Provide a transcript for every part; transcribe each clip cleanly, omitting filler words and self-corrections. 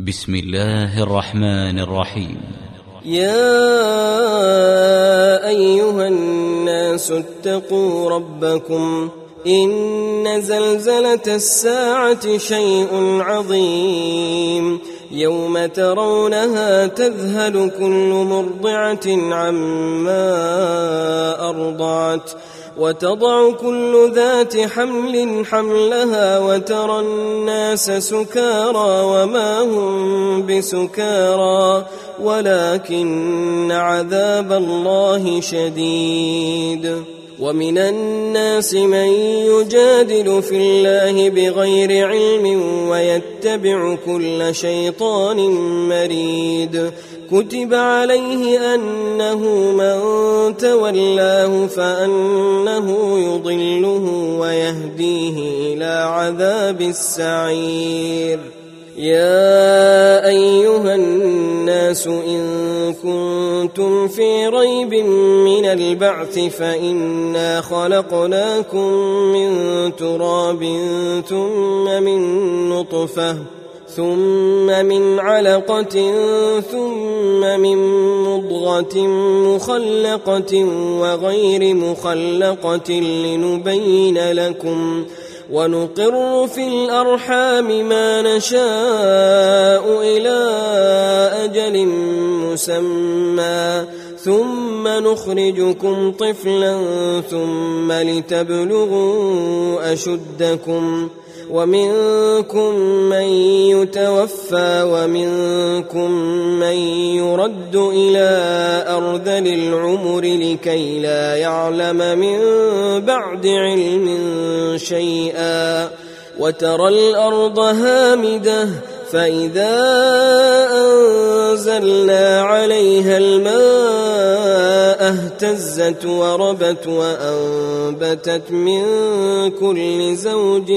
بسم الله الرحمن الرحيم. يا أيها الناس اتقوا ربكم إن زلزلة الساعة شيء عظيم يوم ترونها تذهل كل مرضعة عما أرضعت وتضع كل ذات حمل حملها وترى الناس سكارى وما هم بسكارى ولكن عذاب الله شديد. ومن الناس من يجادل في الله بغير علم ويتبع كل شيطان مريد. كتب عليه أنه من تولاه فأنه يضله ويهديه إلى عذاب السعير. يا أيها الناس إن كنتم في ريب من البعث فإنا خلقناكم من تراب ثم من نطفة ثم من علقة ثم من مضغة مخلقة وغير مخلقة لنبين لكم ونقر في الأرحام ما نشاء إلى أجل مسمى ثم نخرجكم طفلا ثم لتبلغوا أشدكم ومنكم من يتوفى ومنكم من يرد إلى أرذل العمر لكي لا يعلم من بعد علم شيئا. وترى الأرض هامدة فإذا أنزلنا عليها الماء اهتزت وربت وأنبتت من كل زوج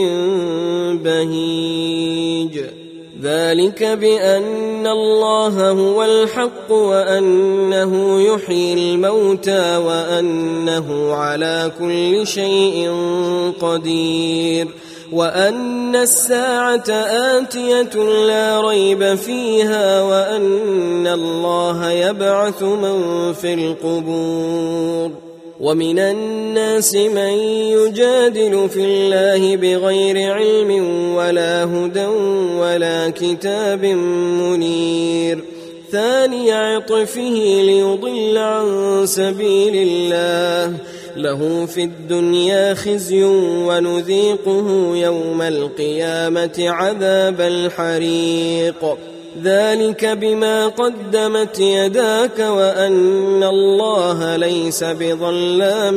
بهيج. ذلك بأن الله هو الحق وأنه يحيي الموتى وأنه على كل شيء قدير وأن الساعة آتية لا ريب فيها وأن الله يبعث من في القبور. ومن الناس من يجادل في الله بغير علم ولا هدى ولا كتاب منير. ثاني عطفه ليضل عن سبيل الله له في الدنيا خزي ونذيقه يوم القيامة عذاب الحريق. ذلك بما قدمت يداك وأن الله ليس بظلام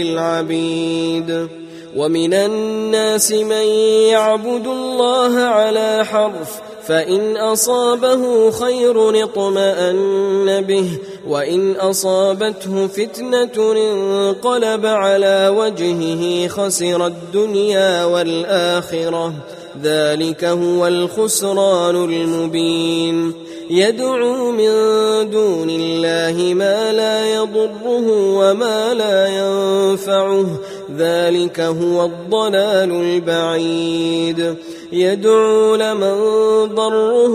للعبيد. ومن الناس من يعبد الله على حرف فإن أصابه خير اطمأن به وإن أصابته فتنة انقلب على وجهه خسر الدنيا والآخرة. ذلك هو الخسران المبين. يدعو من دون الله ما لا يضره وما لا ينفعه ذلك هو الضلال البعيد. يدعو لمن ضره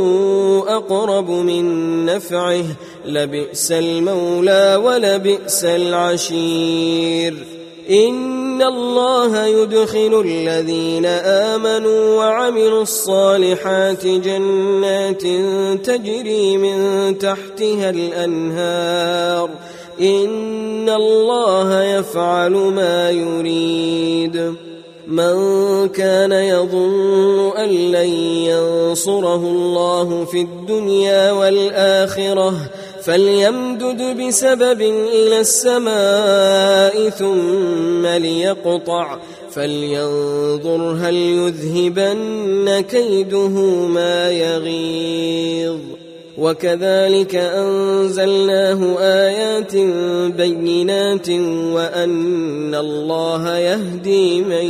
أقرب من نفعه لبئس المولى ولبئس العشير. إن الله يدخل الذين آمنوا وعملوا الصالحات جنات تجري من تحتها الأنهار. إن الله يفعل ما يريد. من كان يظن أن لن ينصره الله في الدنيا والآخرة فليمدد بسبب إلى السماء ثم ليقطع فلينظر هل يذهبن كيده ما يغيظ. وكذلك أنزلناه آيات بينات وأن الله يهدي من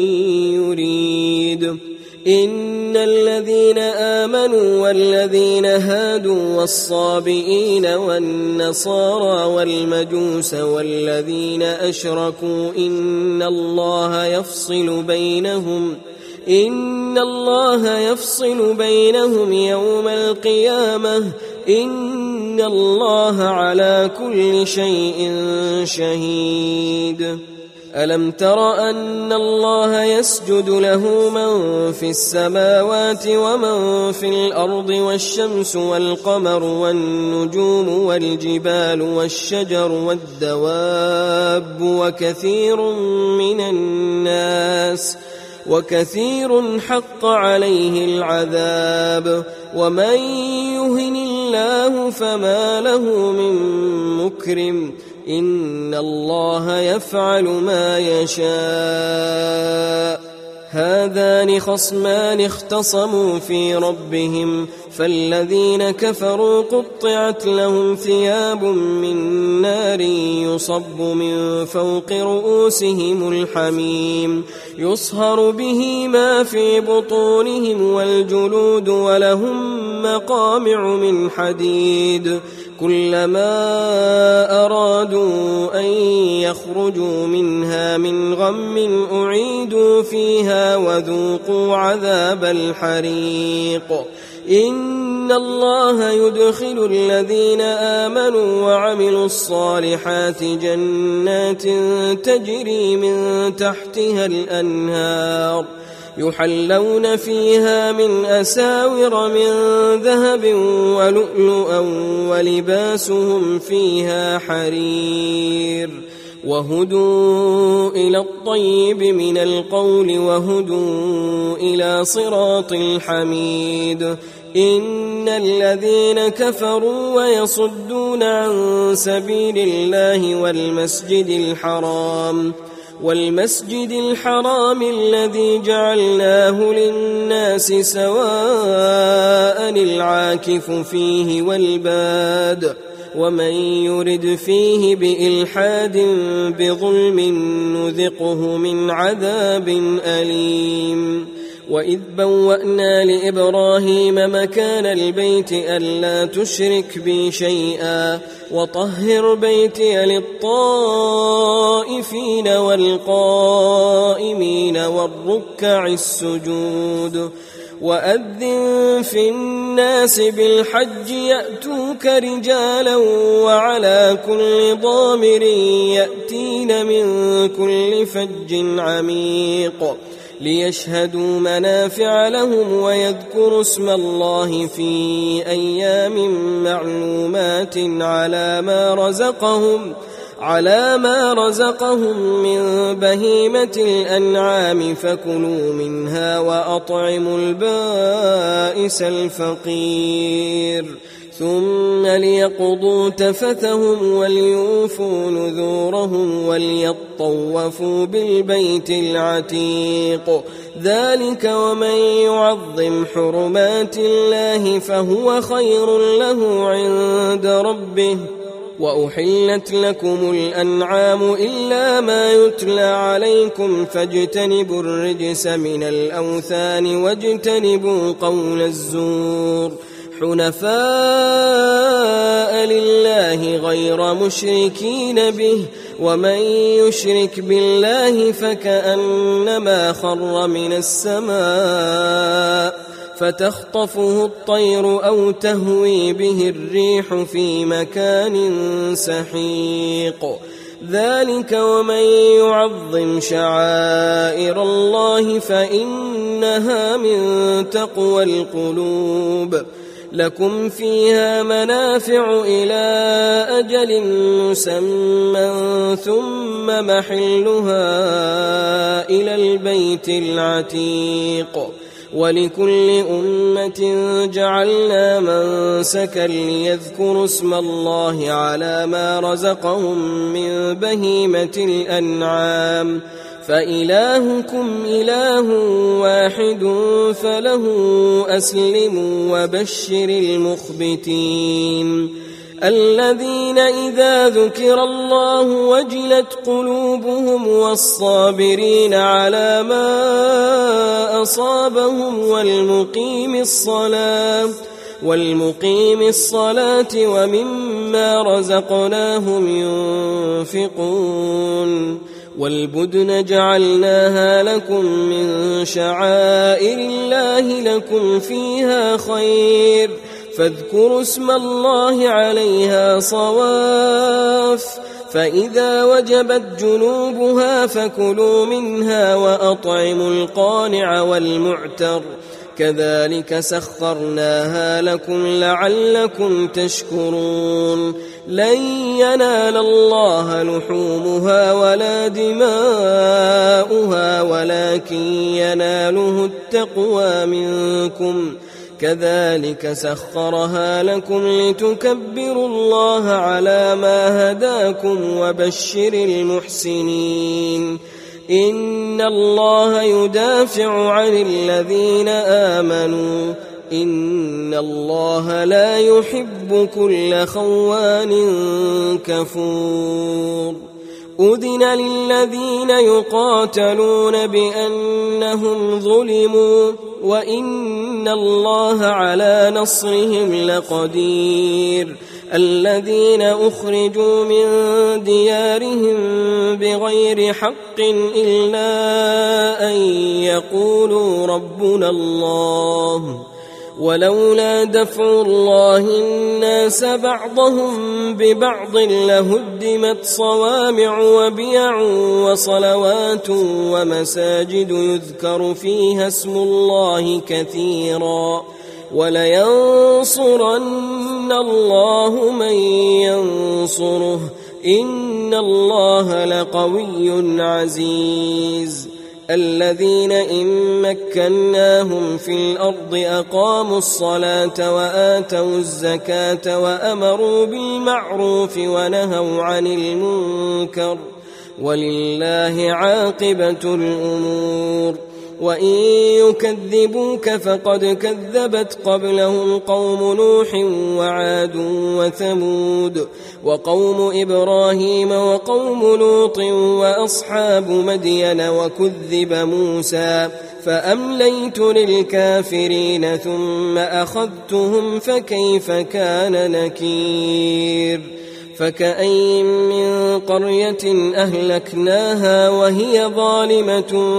يريد. إن الذين آمنوا والذين هادوا والصابئين والنصارى والمجوس والذين أشركوا إن الله يفصل بينهم إن الله يفصل بينهم يوم القيامة إن الله على كل شيء شهيد ألم تر أن الله يسجد له من في السماوات ومن في الأرض والشمس والقمر والنجوم والجبال والشجر والدواب وكثير حق عليه العذاب ومن يهن الله فما له من مكرم إن الله يفعل ما يشاء هذان خصمان اختصموا في ربهم فالذين كفروا قطعت لهم ثياب من نار يصب من فوق رؤوسهم الحميم يصهر به ما في بطونهم والجلود ولهم مقامع من حديد كلما أرادوا أن يخرجوا منها من غم أعيدوا فيها وذوقوا عذاب الحريق إن الله يدخل الذين آمنوا وعملوا الصالحات جنات تجري من تحتها الأنهار يحلون فيها من أساور من ذهب ولؤلؤا ولباسهم فيها حرير وهدوا إلى الطيب من القول وهدوا إلى صراط الحميد إن الذين كفروا ويصدون عن سبيل الله والمسجد الحرام الذي جعلناه للناس سواء العاكف فيه والباد ومن يرد فيه بإلحاد بظلم نذقه من عذاب أليم وإذ بوأنا لإبراهيم مكان البيت ألا تشرك بي شيئا وطهر بيتي للطائفين والقائمين والركع السجود وأذن في الناس بالحج يأتوك رجالا وعلى كل ضامر يأتين من كل فج عميق ليشهدوا منافع لهم ويذكروا اسم الله في أيام معلومات على ما رزقهم من بهيمة الأنعام فكلوا منها وأطعموا البائس الفقير ثم ليقضوا تفثهم وليوفوا نذورهم وليطوفوا بالبيت العتيق ذلك ومن يعظم حرمات الله فهو خير له عند ربه وأحلت لكم الأنعام إلا ما يتلى عليكم فاجتنبوا الرجس من الأوثان واجتنبوا قول الزور حنفاء لله غير مشركين به ومن يشرك بالله فكأنما خر من السماء فتخطفه الطير أو تهوي به الريح في مكان سحيق ذلك ومن يعظم شعائر الله فإنها من تقوى القلوب لكم فيها منافع إلى أجل مسمى ثم محلها إلى البيت العتيق ولكل أمة جعلنا منسكا ليذكروا اسم الله على ما رزقهم من بهيمة الأنعام فإلهكم إله واحد فله أسلموا وبشر المخبتين الذين إذا ذكر الله وجلت قلوبهم والصابرين على ما أصابهم والمقيم الصلاة ومما رزقناهم ينفقون والبدن جعلناها لكم من شعائر الله لكم فيها خير فاذكروا اسم الله عليها صواف فإذا وجبت جنوبها فكلوا منها وأطعموا القانع والمعتر كذلك سخرناها لكم لعلكم تشكرون لن ينال الله لحومها ولا دماؤها ولكن يناله التقوى منكم كذلك سخرها لكم لتكبروا الله على ما هداكم وبشر المحسنين إن الله يدافع عن الذين آمنوا إن الله لا يحب كل خوان كفور أذن للذين يقاتلون بأنهم ظلموا وإن الله على نصرهم لقدير الذين أخرجوا من ديارهم بغير حق إلا أن يقولوا ربنا الله ولولا دفع الله الناس بعضهم ببعض لهدمت صوامع وبيع وصلوات ومساجد يذكر فيها اسم الله كثيرا ولينصرن الله من ينصره إن الله لقوي عزيز الذين إن مكناهم في الأرض أقاموا الصلاة وآتوا الزكاة وأمروا بالمعروف ونهوا عن المنكر ولله عاقبة الأمور وإن يكذبوك فقد كذبت قبلهم قوم نوح وعاد وثمود وقوم إبراهيم وقوم لوط وأصحاب مدين وكذب موسى فأمليت للكافرين ثم أخذتهم فكيف كان نكير فكأين من قرية أهلكناها وهي ظالمة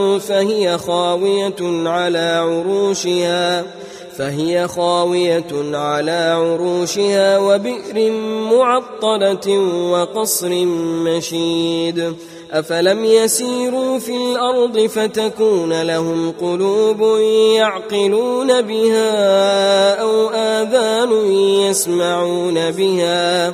فهي خاوية على عروشها وبئر معطلة وقصر مشيد أفلم يسيروا في الأرض فتكون لهم قلوب يعقلون بها أو آذان يسمعون بها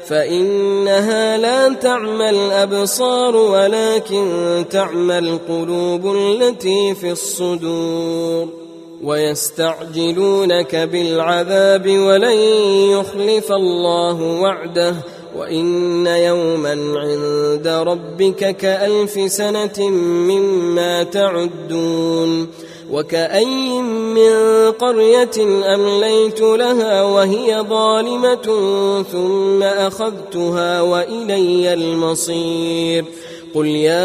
فإنها لا تعمى الأبصار ولكن تعمى القلوب التي في الصدور ويستعجلونك بالعذاب ولن يخلف الله وعده وإن يوما عند ربك كألف سنة مما تعدون وكأي من قرية أمليت لها وهي ظالمة ثم أخذتها وإلي المصير قل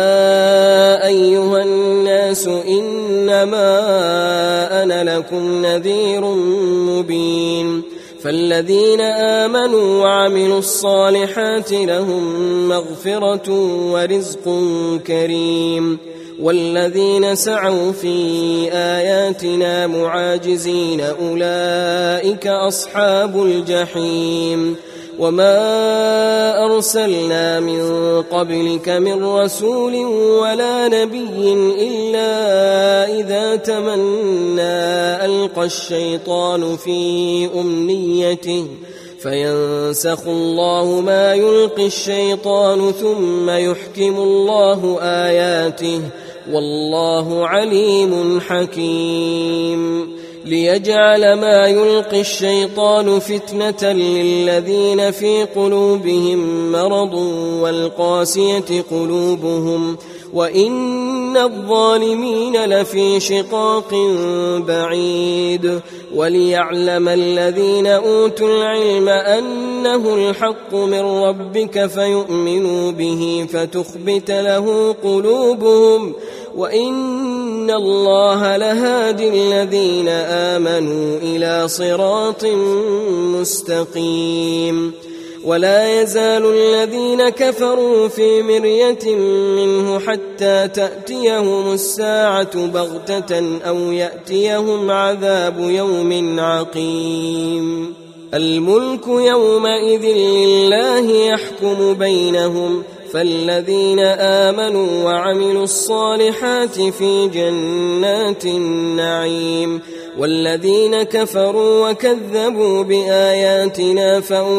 يا أيها الناس إنما أنا لكم نذير مبين فالذين آمنوا وعملوا الصالحات لهم مغفرة ورزق كريم والذين سعوا في آياتنا معاجزين أولئك أصحاب الجحيم وما أرسلنا من قبلك من رسول ولا نبي إلا إذا تمنى ألقى الشيطان في أمنيته فينسخ الله ما يلقي الشيطان ثم يحكم الله آياته والله عليم حكيم ليجعل ما يلقي الشيطان فتنة للذين في قلوبهم مرض والقاسية قلوبهم وإن الظالمين لفي شقاق بعيد وليعلم الذين أوتوا العلم أنه الحق من ربك فيؤمنوا به فتخبت له قلوبهم وإن الله لهادي الذين آمنوا إلى صراط مستقيم ولا يزال الذين كفروا في مرية منه حتى تأتيهم الساعة بغتة أو يأتيهم عذاب يوم عقيم. الملك يومئذ لله يحكم بينهم، فالذين آمنوا وعملوا الصالحات في جنات النعيم، والذين كفروا وكذبوا بآياتنا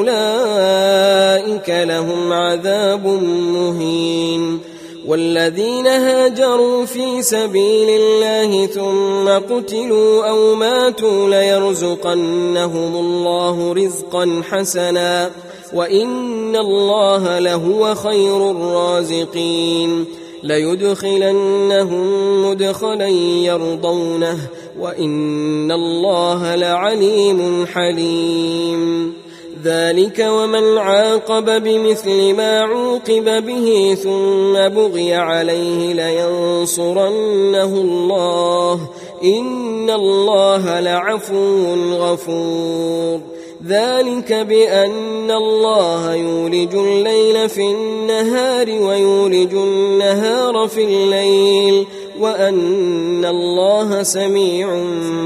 فأولئك لهم عذاب مهين. والذين هاجروا في سبيل الله ثم قتلوا أو ماتوا ليرزقنهم الله رزقا حسنا وإن الله لهو خير الرازقين. ليدخلنهم مدخلا يرضونه وإن الله لعليم حليم. ذلك ومن عاقب بمثل ما عوقب به ثم بغي عليه لينصرنه الله إن الله لعفو غفور. ذلك بأن الله يولج الليل في النهار ويولج النهار في الليل وأن الله سميع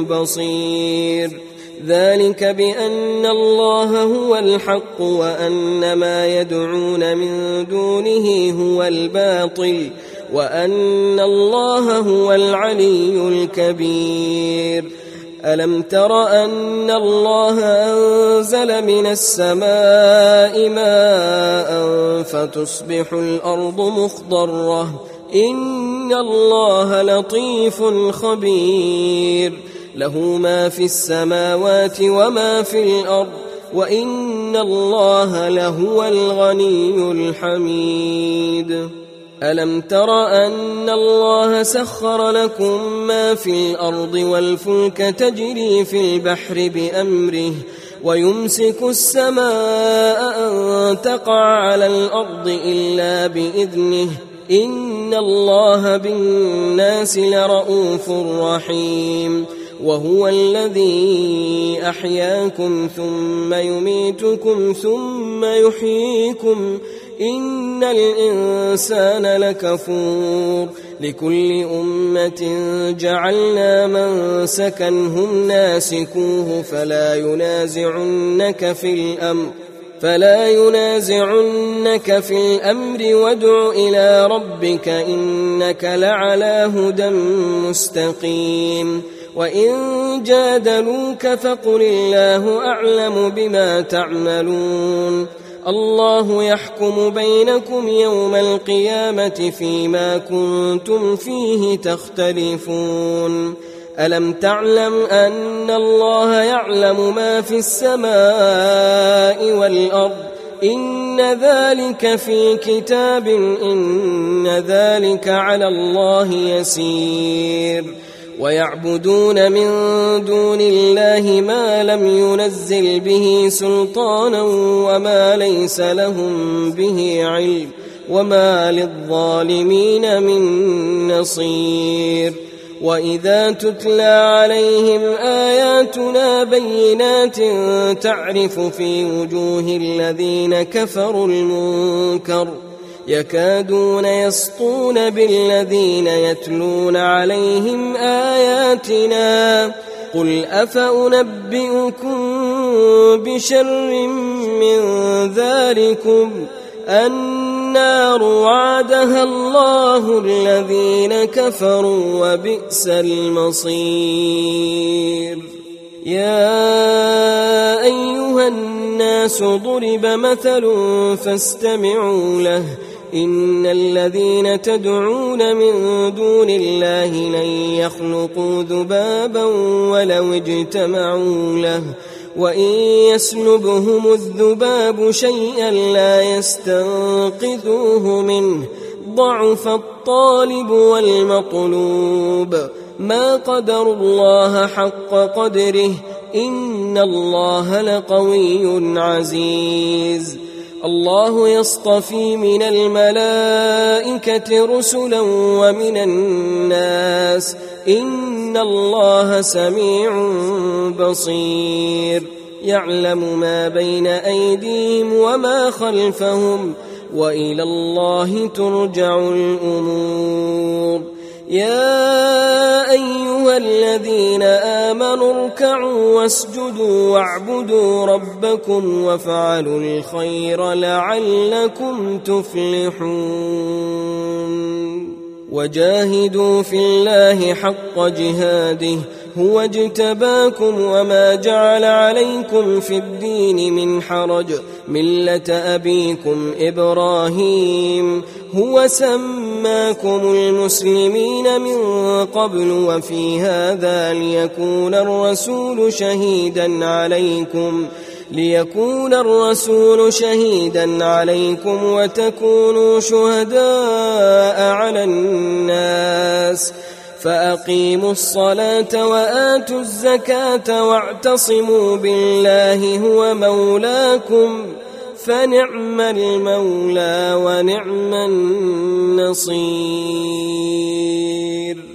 بصير. ذلك بأن الله هو الحق وأن ما يدعون من دونه هو الباطل وأن الله هو العلي الكبير. ألم تر أن الله أنزل من السماء ماء فتصبح الأرض مخضرة إن الله لطيف خبير. له ما في السماوات وما في الأرض وإن الله لهو الغني الحميد. ألم تر أن الله سخر لكم ما في الأرض والفلك تجري في البحر بأمره ويمسك السماء أن تقع على الأرض إلا بإذنه إن الله بالناس لرؤوف رحيم. وهو الذي أحياكم ثم يميتكم ثم يحييكم إن الإنسان لكفور. لكل أمة جعلنا منسكا هم ناسكوه فلا ينازعنك في الأمر وادع إلى ربك إنك لعلى هدى مستقيم. وإن جادلوك فقل الله أعلم بما تعملون. الله يحكم بينكم يوم القيامة فيما كنتم فيه تختلفون. ألم تعلم أن الله يعلم ما في السماء والأرض إن ذلك في كتاب إن ذلك على الله يسير. ويعبدون من دون الله ما لم ينزل به سلطانا وما ليس لهم به علم وما للظالمين من نصير. وإذا تتلى عليهم آياتنا بينات تعرف في وجوه الذين كفروا المنكر يكادون يسطون بالذين يتلون عليهم آياتنا قل أفأنبئكم بشر من ذلكم النار وعدها الله الذين كفروا وبئس المصير. يا أيها الناس ضرب مثل فاستمعوا له إن الذين تدعون من دون الله لن يخلقوا ذبابا ولو اجتمعوا له وإن يسلبهم الذباب شيئا لا يستنقذوه منه ضعف الطالب والمطلوب ما قدروا الله حق قدره إن الله لقوي عزيز. الله يصطفي من الملائكة رسلا ومن الناس إن الله سميع بصير. يعلم ما بين أيديهم وما خلفهم وإلى الله ترجع الأمور. يا أيها الذين آمنوا اركعوا واسجدوا واعبدوا ربكم وافعلوا الخير لعلكم تفلحون. وجاهدوا في الله حق جهاده هو اجتباكم وما جعل عليكم في الدين من حرج ملة أبيكم إبراهيم هو سماكم المسلمين من قبل وفي هذا ليكون الرسول شهيدا عليكم وتكونوا شهداء على الناس فأقيموا الصلاة وآتوا الزكاة واعتصموا بالله هو مولاكم فنعم المولى ونعم النصير.